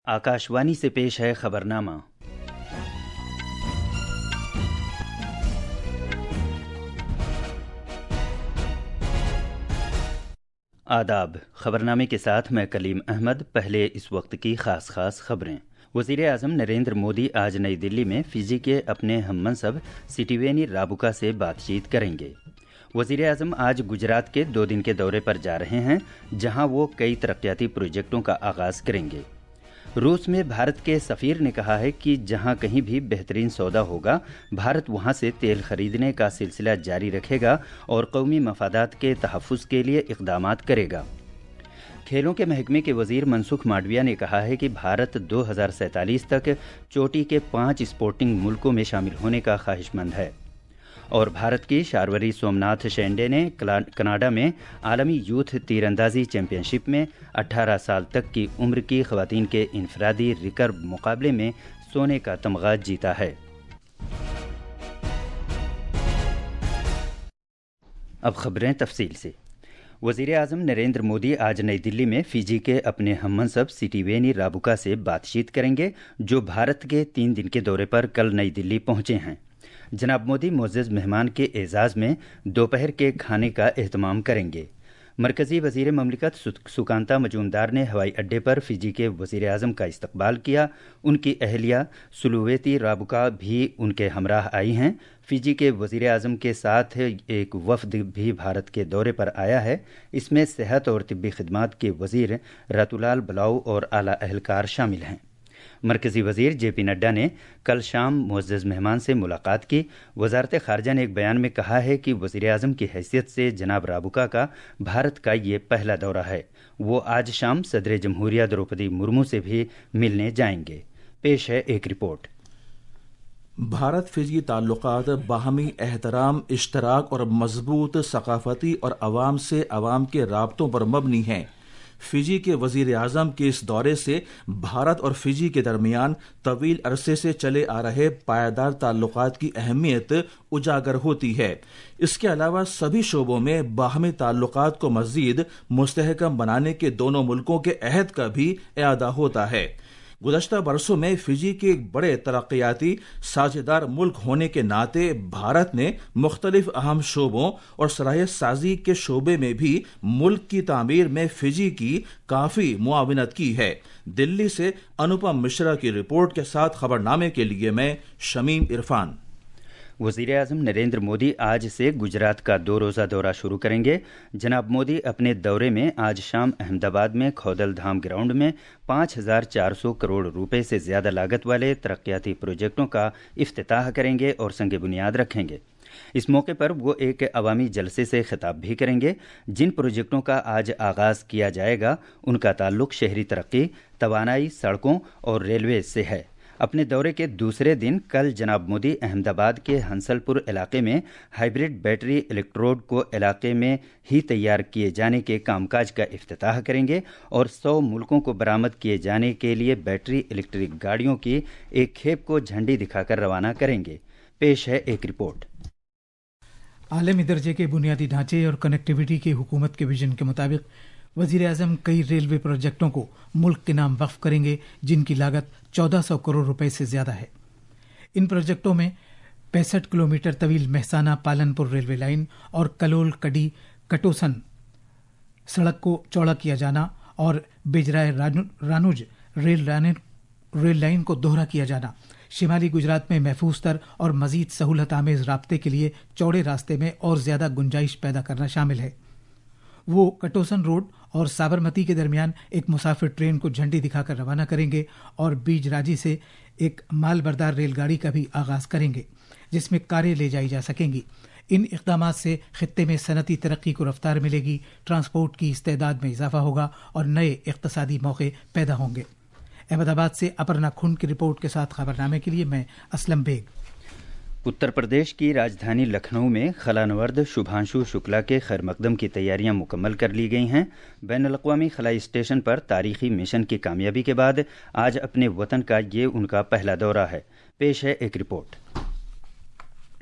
आकाशवाणी से पेश है खबरनामा। आदाब। खबरनामे के साथ मैं कलीम अहमद। पहले इस वक्त की खास खबरें। वज़ीर आज़म नरेंद्र मोदी आज नई दिल्ली में फिजी के अपने हममनसब सिटिवेनी राबुका से बातचीत करेंगे। वज़ीर आज़म आज गुजरात के 2 दिन के दौरे पर जा रहे हैं, जहां वो कई तरक्याती प्रोजेक्टों का आगाज़ करेंगे। रूस में भारत के सफ़ीर ने कहा है कि जहां कहीं भी बेहतरीन सौदा होगा, भारत वहां से तेल खरीदने का सिलसिला जारी रखेगा और कौमी मफादात के तहफ़्फ़ुज़ के लिए इक़दामात करेगा। खेलों के महकमे के वज़ीर मनसुख मांडविया ने कहा है कि भारत 2047 तक चोटी के 5 स्पोर्टिंग मुल्कों में शामिल होने का ख्वाहिशमंद है। और भारत की शार्वरी सोमनाथ शेंडे ने कनाडा में आलमी यूथ तीरंदाजी चैंपियनशिप में 18 साल तक की उम्र की ख़वातीन के इनफरादी रिकर्व मुकाबले में सोने का तमगा जीता है। अब खबरें तफसील से। वज़ीर आज़म नरेंद्र मोदी आज नई दिल्ली में फिजी के अपने हममनसब सिटिवेनी राबुका से बातचीत करेंगे, जो भारत के 3 दिन के दौरे पर कल नई दिल्ली पहुंचे हैं। जनाब मोदी मोअज़्ज़ज़ मेहमान के एजाज़ में दोपहर के खाने का एहतमाम करेंगे। मरकज़ी वज़ीर ममलिकत सुकांता मजूमदार ने हवाई अड्डे पर फिजी के वज़ीर आज़म का इस्तकबाल किया। उनकी अहलिया सुलुवेती राबुका भी उनके हमराह आई हैं। फिजी के वज़ीर आज़म के साथ एक वफ़द भी भारत के दौरे पर आया है। इसमें सेहत और तिब्बी खिदमात के वज़ीर रतुलाल बलाउ और आला अहलकार शामिल हैं। मरकज़ी वज़ीर JP नड्डा ने कल शाम मुअज़्ज़ज़ मेहमान से मुलाकात की। वज़ारत ख़ारजा ने एक बयान में कहा है कि वज़ीर आज़म की हैसियत से जनाब राबुका का भारत का ये पहला दौरा है। वो आज शाम सदर जमहूरिया द्रौपदी मुर्मू से भी मिलने जाएंगे। पेश है एक रिपोर्ट। भारत फिजी ताल्लुकात बाहमी एहतराम, इश्तराक और मजबूत सकाफती और अवाम से अवाम के राब्तों पर मबनी हैं। फिजी के वजीर आज़म के इस दौरे से भारत और फिजी के दरमियान तवील अरसे से चले आ रहे पायदार ताल्लुकात की अहमियत उजागर होती है। इसके अलावा सभी शोबों में बाहमी ताल्लुकात को मजीद मुस्तहकम बनाने के दोनों मुल्कों के अहद का भी इआदा होता है। गुज़श्ता बरसों में फिजी के एक बड़े तरक्याती साझेदार मुल्क होने के नाते भारत ने मुख्तलिफ अहम शोबों और सलाहियत साजी के शोबे में भी मुल्क की तामीर में फिजी की काफ़ी मुआविनत की है। दिल्ली से अनुपम मिश्रा की रिपोर्ट के साथ खबरनामे के लिए मैं शमीम इरफान। वज़ीर आज़म नरेंद्र मोदी आज से गुजरात का 2 रोज़ा दौरा शुरू करेंगे। जनाब मोदी अपने दौरे में आज शाम अहमदाबाद में खौदल धाम ग्राउंड में 5400 करोड़ रुपए से ज़्यादा लागत वाले तरक्याती प्रोजेक्टों का इफ्तिताह करेंगे और संग बुनियाद रखेंगे। इस मौके पर वो एक अवामी जलसे से खिताब भी करेंगे। जिन प्रोजेक्टों का आज आगाज़ किया जाएगा, उनका ताल्लुक शहरी तरक्की, तवानाई, सड़कों और रेलवे से है। अपने दौरे के दूसरे दिन कल जनाब मोदी अहमदाबाद के हंसलपुर इलाके में हाइब्रिड बैटरी इलेक्ट्रोड को इलाके में ही तैयार किए जाने के कामकाज का इफ्तिताह करेंगे और 100 मुल्कों को बरामद किए जाने के लिए बैटरी इलेक्ट्रिक गाड़ियों की एक खेप को झंडी दिखाकर रवाना करेंगे। पेश है एक रिपोर्ट। आलमी दर्जे के बुनियादी ढांचे और कनेक्टिविटी की हुकूमत के विजन के मुताबिक वज़ीर आज़म कई रेलवे प्रोजेक्टों को मुल्क के नाम वक्फ करेंगे, जिनकी लागत 1400 करोड़ रुपए से ज़्यादा है। इन प्रोजेक्टों में 65 किलोमीटर तवील महसाना पालनपुर रेलवे लाइन और कलोल कडी कटोसन सड़क को चौड़ा किया जाना और बेजराय रानुज रेल लाइन को दोहरा किया जाना, शिमाली गुजरात में महफूज तर और मजीद सहूलत आमेज राब्ते के लिए चौड़े रास्ते में और ज़्यादा गुंजाइश पैदा करना शामिल है। वो कटोसन रोड और साबरमती के दरमियान एक मुसाफिर ट्रेन को झंडी दिखाकर रवाना करेंगे और बीजराजी से एक मालबरदार रेलगाड़ी का भी आगाज करेंगे, जिसमें कारें ले जाई जा सकेंगी। इन इक़दामात से खित्ते में सनती तरक्की को रफ्तार मिलेगी, ट्रांसपोर्ट की इस्तेदाद में इजाफा होगा और नए इक़्तिसादी मौके पैदा होंगे। अहमदाबाद से अपर्णा खुंड की रिपोर्ट के साथ खबरनामे के लिए मैं असलम बेग। उत्तर प्रदेश की राजधानी लखनऊ में खलानवर्द शुभांशु शुक्ला के खैर मकदम की तैयारियां मुकम्मल कर ली गई हैं। बैनुल अक़वामी खलाई स्टेशन पर तारीखी मिशन की कामयाबी के बाद आज अपने वतन का ये उनका पहला दौरा है। पेश है एक रिपोर्ट।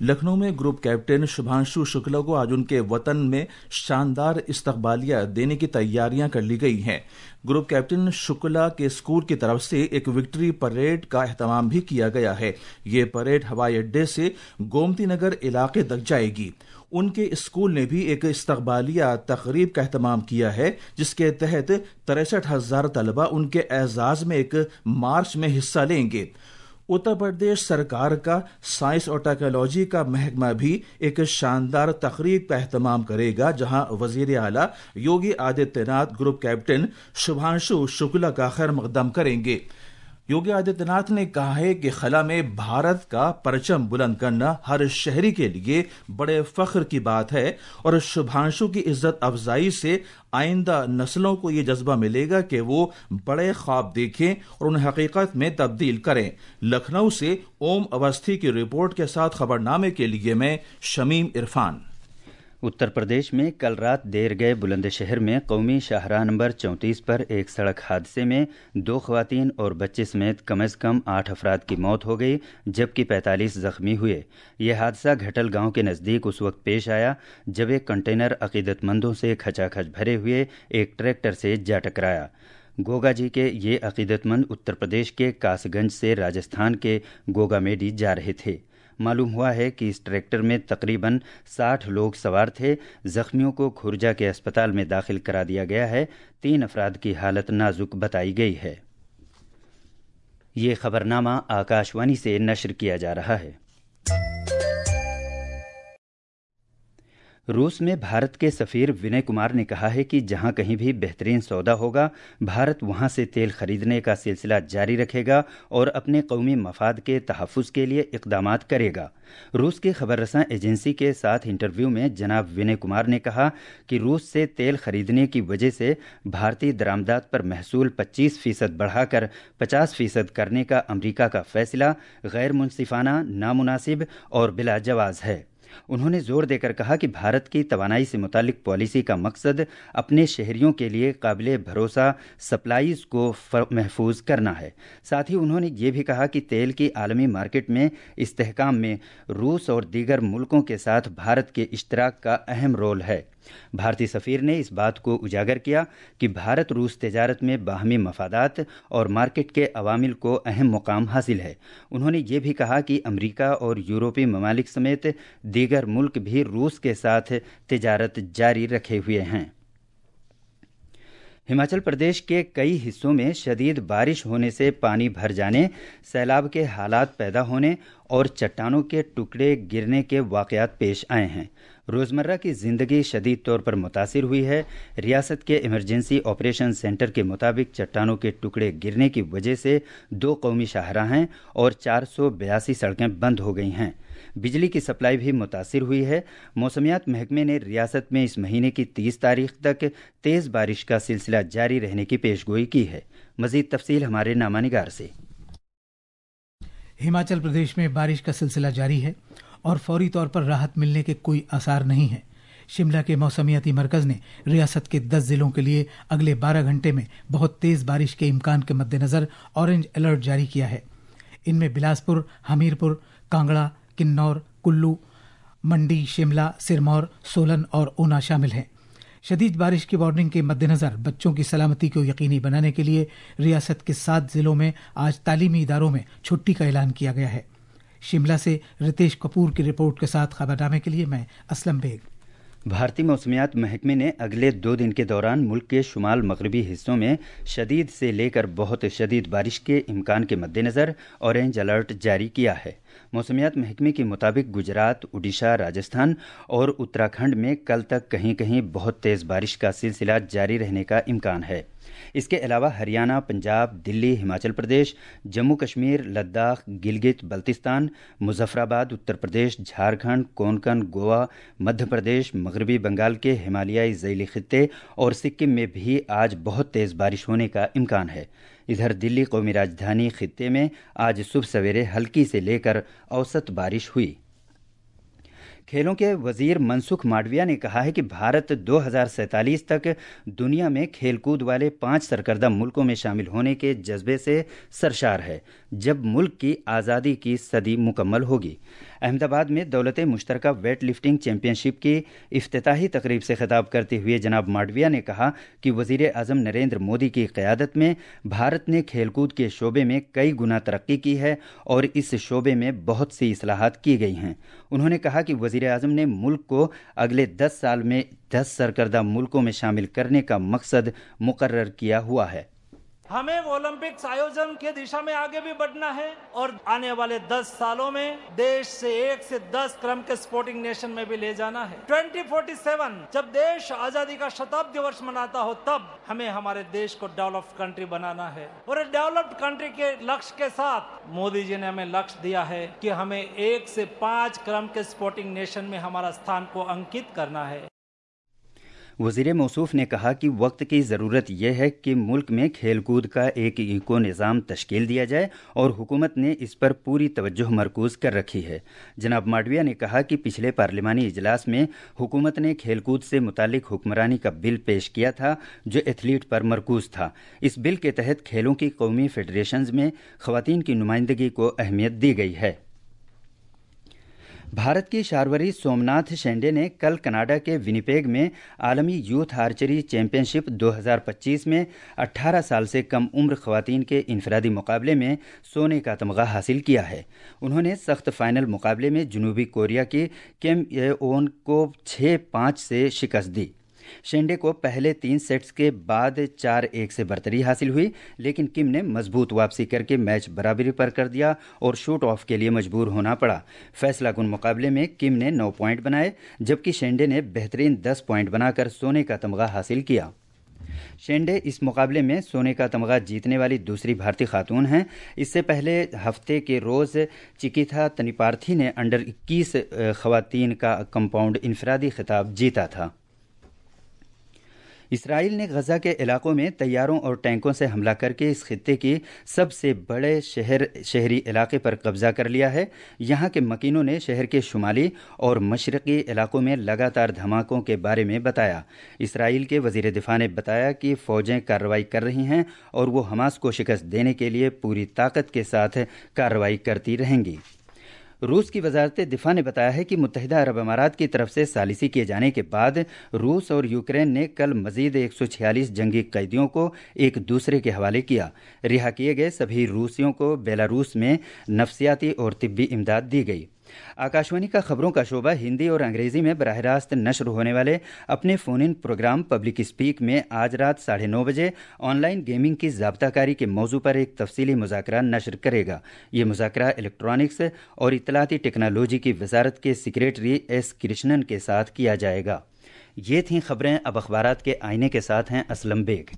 लखनऊ में ग्रुप कैप्टन शुभांशु शुक्ला को आज उनके वतन में शानदार इस्तकबालिया देने की तैयारियां कर ली गई हैं। ग्रुप कैप्टन शुक्ला के स्कूल की तरफ से एक विक्ट्री परेड का एहतमाम भी किया गया है। ये परेड हवाई अड्डे से गोमती नगर इलाके तक जाएगी। उनके स्कूल ने भी एक इस्तकबालिया तकरीब का एहतमाम किया है, जिसके तहत 63,000 तलबा उनके एजाज में एक मार्च में हिस्सा लेंगे। उत्तर प्रदेश सरकार का साइंस और टेक्नोलॉजी का महकमा भी एक शानदार तकरीब का एहतमाम करेगा, जहां वजीर आला योगी आदित्यनाथ ग्रुप कैप्टन शुभांशु शुक्ला का खैर मकदम करेंगे। योगी आदित्यनाथ ने कहा है कि खला में भारत का परचम बुलंद करना हर शहरी के लिए बड़े फख्र की बात है और शुभांशु की इज्जत अफजाई से आइंदा नस्लों को ये जज्बा मिलेगा कि वो बड़े ख्वाब देखें और उन्हें हकीकत में तब्दील करें। लखनऊ से ओम अवस्थी की रिपोर्ट के साथ खबरनामे के लिए मैं शमीम इरफान। उत्तर प्रदेश में कल रात देर गए बुलंदशहर में कौमी शाहराह नंबर 34 पर एक सड़क हादसे में 2 खवातीन और बच्चे समेत कम से कम 8 अफराद की मौत हो गई, जबकि 45 जख्मी हुए। यह हादसा घटल गांव के नज़दीक उस वक्त पेश आया जब एक कंटेनर अकीदतमंदों से खचाखच भरे हुए एक ट्रैक्टर से जा टकराया। गोगा जी के ये अकीदतमंद उत्तर प्रदेश के कासगंज से राजस्थान के गोगामेडी जा रहे थे। मालूम हुआ है कि इस ट्रैक्टर में तकरीबन 60 लोग सवार थे। जख्मियों को खुर्जा के अस्पताल में दाखिल करा दिया गया है। 3 अफराद की हालत नाजुक बताई गई है। ये खबरनामा आकाशवाणी से नश्र किया जा रहा है। रूस में भारत के सफ़ीर विनय कुमार ने कहा है कि जहां कहीं भी बेहतरीन सौदा होगा, भारत वहां से तेल खरीदने का सिलसिला जारी रखेगा और अपने कौमी मफाद के तहफ़्फ़ुज़ के लिए इक़दामात करेगा। रूस की खबर रसां एजेंसी के साथ इंटरव्यू में जनाब विनय कुमार ने कहा कि रूस से तेल खरीदने की वजह से भारतीय दरामदात पर महसूल 25% बढ़ाकर 50% करने का अमरीका का फैसला गैर मुनसिफाना, नामुनासिब और बिला जवाज़ है। उन्होंने जोर देकर कहा कि भारत की तवानाई से मुतालिक पॉलिसी का मकसद अपने शहरियों के लिए काबिले भरोसा सप्लाईज को महफूज करना है। साथ ही उन्होंने ये भी कहा कि तेल की आलमी मार्केट में इस्तेहकाम में रूस और दीगर मुल्कों के साथ भारत के इश्तराक का अहम रोल है। भारतीय सफ़ीर ने इस बात को उजागर किया कि भारत रूस तजारत में बाहमी मफादात और मार्केट के अवामिल को अहम मुकाम हासिल है। उन्होंने ये भी कहा कि अमरीका और यूरोपीय ममालिक समेत दीगर मुल्क भी रूस के साथ तजारत जारी रखे हुए हैं। हिमाचल प्रदेश के कई हिस्सों में शदीद बारिश होने से पानी भर जाने, सैलाब के हालात पैदा होने और चट्टानों के टुकड़े गिरने के वाक़यात पेश आए हैं। रोज़मर्रा की ज़िंदगी शदीद तौर पर मुतासिर हुई है। रियासत के इमरजेंसी ऑपरेशन सेंटर के मुताबिक चट्टानों के टुकड़े गिरने की वजह से 2 कौमी शाहराहें और 482 सड़कें बंद हो गई हैं। बिजली की सप्लाई भी मुतासिर हुई है। मौसमियात महकमे ने रियासत में इस महीने की 30 तारीख तक तेज़ बारिश का सिलसिला जारी रहने की पेशगोई की है। मज़ीद तफसील हमारे नामानिगार से। हिमाचल प्रदेश में बारिश का सिलसिला जारी है और फौरी तौर पर राहत मिलने के कोई आसार नहीं है। शिमला के मौसमियाती मरकज़ ने रियासत के 10 जिलों के लिए अगले 12 घंटे में बहुत तेज़ बारिश के इम्कान के मद्देनज़र ऑरेंज अलर्ट जारी किया है। इनमें बिलासपुर, हमीरपुर, कांगड़ा, किन्नौर, कुल्लू, मंडी, शिमला, सिरमौर, सोलन और ऊना शामिल हैं। शदीद बारिश की वार्निंग के मद्देनज़र बच्चों की सलामती को यकीनी बनाने के लिए रियासत के 7 जिलों में आज तालीमी इदारों में छुट्टी का ऐलान किया गया है। शिमला से रितेश कपूर की रिपोर्ट के साथ खबरनामे के लिए मैं असलम बेग। भारतीय मौसमियात महकमे ने अगले 2 दिन के दौरान मुल्क के शुमाल मगरबी हिस्सों में शदीद से लेकर बहुत शदीद बारिश के इम्कान के मद्देनज़र ऑरेंज अलर्ट जारी किया है। मौसमियात महकमे के मुताबिक गुजरात, उड़ीसा, राजस्थान और उत्तराखंड में कल तक कहीं कहीं बहुत तेज़ बारिश का सिलसिला जारी रहने का इम्कान है। इसके अलावा हरियाणा, पंजाब, दिल्ली, हिमाचल प्रदेश, जम्मू कश्मीर, लद्दाख, गिलगित बल्तिस्तान, मुजफ्फराबाद, उत्तर प्रदेश, झारखंड, कोंकण, गोवा, मध्य प्रदेश, मगरबी बंगाल के हिमालयाई ज़ैली खित्ते और सिक्किम में भी आज बहुत तेज़ बारिश होने का इम्कान है। इधर दिल्ली कौमी राजधानी खित्ते में आज सुबह सवेरे हल्की से लेकर औसत बारिश हुई। खेलों के वजीर मनसुख मांडविया ने कहा है कि भारत 2047 तक दुनिया में खेलकूद वाले 5 सरकर्दा मुल्कों में शामिल होने के जज्बे से सरशार है, जब मुल्क की आज़ादी की सदी मुकम्मल होगी। अहमदाबाद में दौलत मुश्तरका वेट लिफ्टिंग चैंपियनशिप की इफ्तिताही तकरीब से खिताब करते हुए जनाब मांडविया ने कहा कि वज़ीर आज़म नरेंद्र मोदी की क़यादत में भारत ने खेलकूद के शोबे में कई गुना तरक्की की है और इस शोबे में बहुत सी इस्लाहात की गई हैं। उन्होंने कहा कि वज़ीर आज़म ने मुल्क को अगले 10 साल में 10 सरकर्दा मुल्कों में शामिल करने का मकसद मुकर्रर किया हुआ है। हमें ओलंपिक्स आयोजन के दिशा में आगे भी बढ़ना है और आने वाले 10 सालों में देश से 1 से 10 क्रम के स्पोर्टिंग नेशन में भी ले जाना है। 2047 जब देश आजादी का शताब्दी वर्ष मनाता हो तब हमें हमारे देश को डेवलप्ड कंट्री बनाना है और डेवलप्ड कंट्री के लक्ष्य के साथ मोदी जी ने हमें लक्ष्य दिया है कि हमें 1 से 5 क्रम के स्पोर्टिंग नेशन में हमारा स्थान को अंकित करना है। वज़ीर मौसूफ ने कहा कि वक्त की ज़रूरत यह है कि मुल्क में खेलकूद का एक इको निज़ाम तश्कील दिया जाए और हुकूमत ने इस पर पूरी तवज्जो मरकूज़ कर रखी है। जनाब मांडविया ने कहा कि पिछले पार्लिमानी इजलास में हुकूमत ने खेलकूद से मुतालिक हुक्मरानी का बिल पेश किया था जो एथलीट पर मरकूज़ था। इस बिल के तहत खेलों की कौमी फेडरेशंस में ख़वातीन की नुमाइंदगी को अहमियत दी गई है। भारत की शारवरी सोमनाथ शेंडे ने कल कनाडा के विनिपेग में आलमी यूथ आर्चरी चैंपियनशिप 2025 में 18 साल से कम उम्र ख़वातीन के इनफरादी मुकाबले में सोने का तमगा हासिल किया है। उन्होंने सख्त फाइनल मुकाबले में जनूबी कोरिया की किम ये-ओन को 6-5 से शिकस्त दी। शेंडे को पहले 3 सेट्स के बाद 4-1 से बरतरी हासिल हुई, लेकिन किम ने मजबूत वापसी करके मैच बराबरी पर कर दिया और शूट ऑफ के लिए मजबूर होना पड़ा। फैसला कुन मुकाबले में किम ने 9 पॉइंट बनाए जबकि शेंडे ने बेहतरीन 10 पॉइंट बनाकर सोने का तमगा हासिल किया। शेंडे इस मुकाबले में सोने का तमगा जीतने वाली दूसरी भारतीय खातून हैं। इससे पहले हफ्ते के रोज़ चिकिथा तनिपार्थी ने अंडर 21 ख़वातीन का कंपाउंड इनफरादी खिताब जीता था। इसराइल ने गजा के इलाकों में तैयारों और टैंकों से हमला करके इस खित्ते की सबसे बड़े शहरी इलाके पर कब्जा कर लिया है। यहाँ के मकीनों ने शहर के शुमाली और मशरक़ी इलाकों में लगातार धमाकों के बारे में बताया। इसराइल के वज़ीर दिफा ने बताया कि फ़ौजें कार्रवाई कर रही हैं और वो हमास को शिकस्त देने के लिए पूरी ताकत के साथ कार्रवाई करती रहेंगी। रूस की वजारत दिफा ने बताया है कि मुत्तहिदा अरब अमारात की तरफ से सालिसी किए जाने के बाद रूस और यूक्रेन ने कल मजीद 146 जंगी कैदियों को एक दूसरे के हवाले किया। रिहा किए गए सभी रूसियों को बेलारूस में नफ्सियाती और तिब्बी इमदाद दी गई। आकाशवाणी का खबरों का शोबा हिंदी और अंग्रेजी में बराह रास्त नशर होने वाले अपने phone in programme public speak में आज रात 9:30 बजे ऑनलाइन गेमिंग की ज़ाब्ताकारी के मौजू पर एक तफसीली मुज़ाकरा नशर करेगा। ये मुज़ाकरा इलेक्ट्रॉनिक्स और इत्तलाती टेक्नोलॉजी की वजारत के सेक्रेटरी एस कृष्णन के साथ किया जाएगा। ये थीं खबरें। अब अखबारात के आईने के साथ हैं असलम बेग।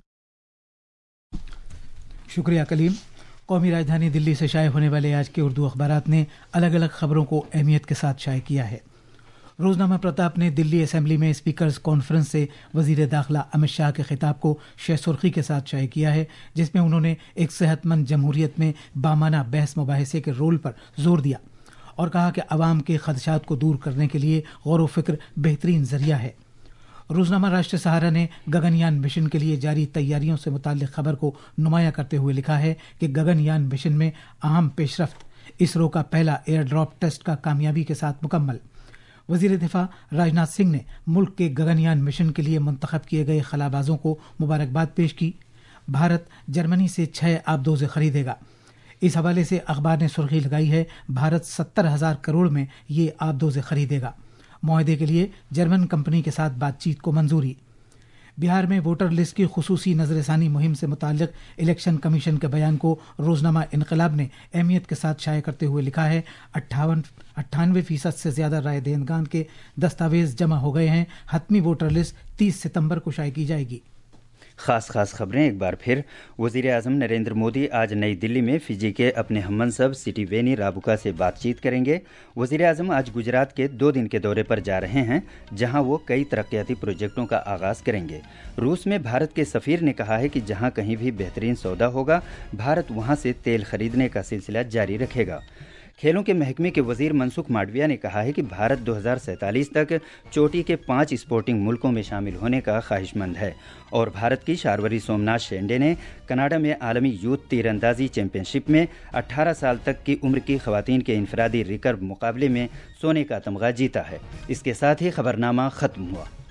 शुक्रिया कलीम। कौमी राजधानी दिल्ली से शाये होने वाले आज के उर्दू अखबारात ने अलग अलग खबरों को अहमियत के साथ शाये किया है। रोजनामा प्रताप ने दिल्ली असेंबली में स्पीकर्स कॉन्फ्रेंस से वजीर दाखिला अमित शाह के खिताब को शह सुर्खी के साथ शाये किया है, जिसमें उन्होंने एक सेहतमंद जमहूरियत में बामाना बहस मुबाहिसे के रोल पर जोर दिया और कहा कि अवाम के खदशात को दूर करने के लिए गौर व फिक्र बेहतरीन जरिया है। रोजनामा राष्ट्र सहारा ने गगनयान मिशन के लिए जारी तैयारियों से मुताल्लिक खबर को नुमाया करते हुए लिखा है कि गगनयान मिशन में अहम पेशरफ्त, इसरो का पहला एयर ड्रॉप टेस्ट का कामयाबी के साथ मुकम्मल। वजीर दिफा राजनाथ सिंह ने मुल्क के गगनयान मिशन के लिए मुंतखब किए गए खलाबाजों को मुबारकबाद पेश की। भारत जर्मनी से 6 आबदोज़ें खरीदेगा। इस हवाले से अखबार ने सुर्खी लगाई है, भारत 70,000 करोड़ में ये आबदोज़ें खरीदेगा। मुआहदे के लिए जर्मन कंपनी के साथ बातचीत को मंजूरी। बिहार में वोटर लिस्ट की खुसूसी नजरसानी मुहिम से मुताल्लिक इलेक्शन कमीशन के बयान को रोजनामा इनकलाब ने अहमियत के साथ शाये करते हुए लिखा है, 98% से ज्यादा राय दहिंदगान के दस्तावेज जमा हो गए हैं। हतमी वोटर लिस्ट 30 सितंबर को शाये की जाएगी। खास खबरें एक बार फिर। वज़ीर आज़म नरेंद्र मोदी आज नई दिल्ली में फिजी के अपने हममनसब सिटीवेनी राबुका से बातचीत करेंगे। वज़ीर आज़म आज गुजरात के 2 दिन के दौरे पर जा रहे हैं, जहां वो कई तरक्याती प्रोजेक्टों का आगाज़ करेंगे। रूस में भारत के सफ़ीर ने कहा है कि जहां कहीं भी बेहतरीन सौदा होगा, भारत वहां से तेल खरीदने का सिलसिला जारी रखेगा। کھیلوں کے محکمے کے وزیر منسکھ مانڈویہ نے کہا ہے کہ بھارت 2047 تک چوٹی کے 5 اسپورٹنگ ملکوں میں شامل ہونے کا خواہش مند ہے، اور بھارت کی شاروری سومناتھ شینڈے نے کینیڈا میں عالمی یوتھ تیر اندازی چیمپئن شپ میں 18 سال تک کی عمر کی خواتین کے انفرادی ریکرو مقابلے میں سونے کا تمغہ جیتا ہے۔ اس کے ساتھ ہی خبرنامہ ختم ہوا۔